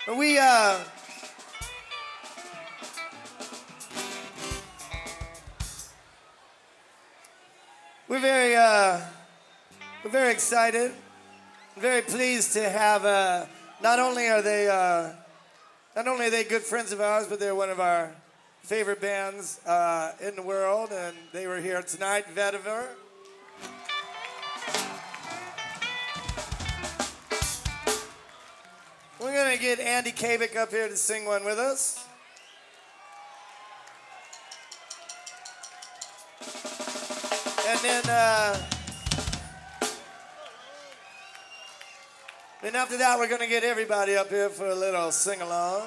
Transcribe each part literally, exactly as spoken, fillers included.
We, uh, we're very, uh, we're very excited, very pleased to have, uh, not only are they, uh, not only are they good friends of ours, but they're one of our favorite bands uh, in the world, and they were here tonight, Vetiver. We're gonna get Andy Kabik up here to sing one with us. And then, uh, then after that, we're gonna get everybody up here for a little sing-along.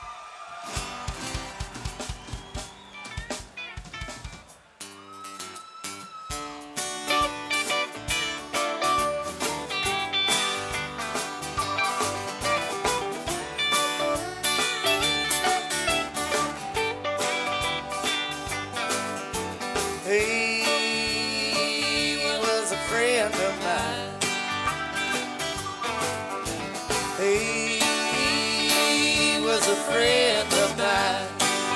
He was a friend of mine. He was a friend of mine.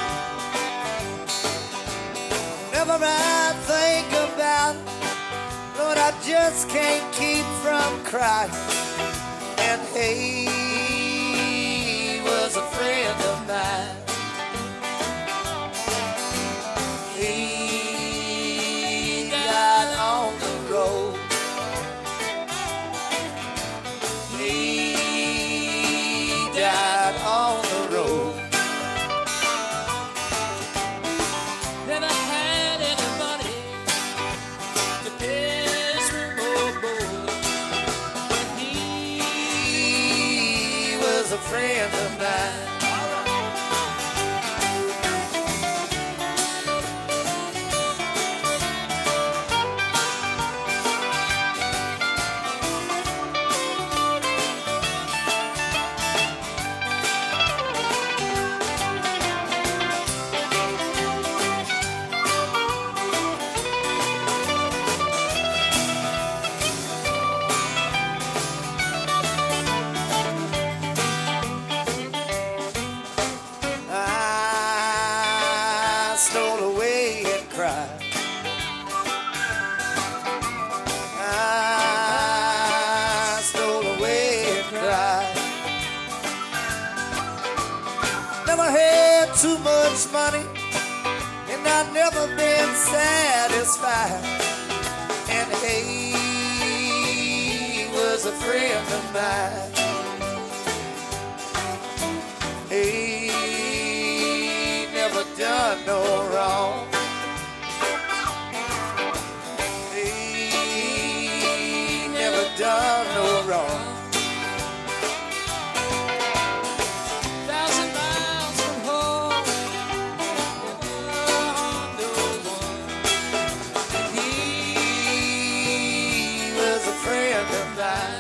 Whenever I think about it, Lord, I just can't keep from crying. And he was a friend of mine. He died on the road. He died on the road. Never had any money to pay his room or board. But he was a friend of mine. Stole away and cried. I stole away and cried. Never had too much money, and I've never been satisfied. And he was a friend of mine. He never done no wrong. He never done no wrong. thousand miles from home, no one. He was a friend of mine.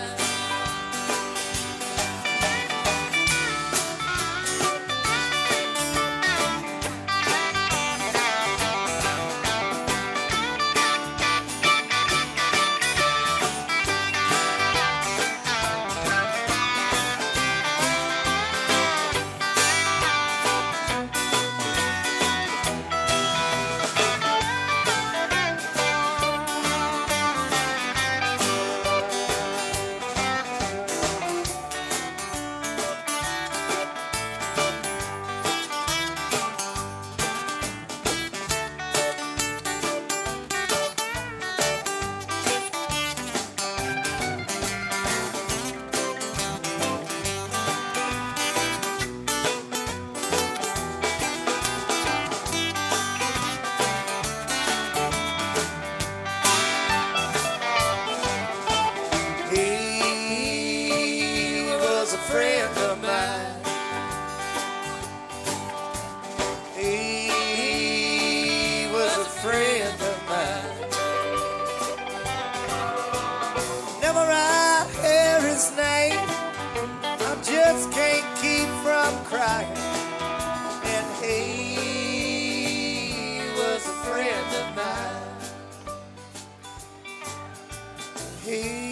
He was a friend of mine. He was a friend of mine. Whenever I hear his name, I just can't keep from crying. And he was a friend of mine. He